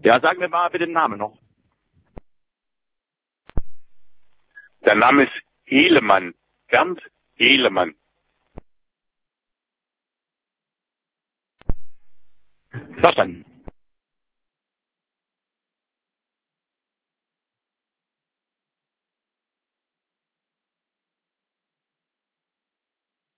Ja, sagen wir mal bitte den Namen noch. Der Name ist Ehlemann. Bernd Ehlemann. Verstanden.